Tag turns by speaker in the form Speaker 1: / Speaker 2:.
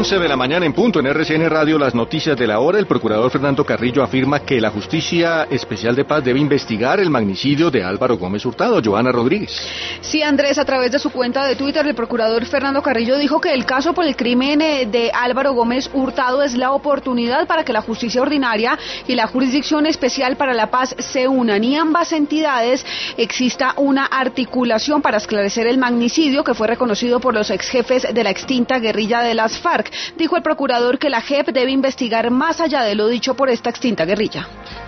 Speaker 1: 11 de la mañana en punto en RCN Radio, las noticias de la hora. El procurador Fernando Carrillo afirma que la Justicia Especial de Paz debe investigar el magnicidio de Álvaro Gómez Hurtado. Joana Rodríguez.
Speaker 2: Sí, Andrés, a través de su cuenta de Twitter, el procurador Fernando Carrillo dijo que el caso por el crimen de Álvaro Gómez Hurtado es la oportunidad para que la justicia ordinaria y la Jurisdicción Especial para la Paz se unan y ambas entidades exista una articulación para esclarecer el magnicidio que fue reconocido por los ex jefes de la extinta guerrilla de las FARC. Dijo el procurador que la JEP debe investigar más allá de lo dicho por esta extinta guerrilla.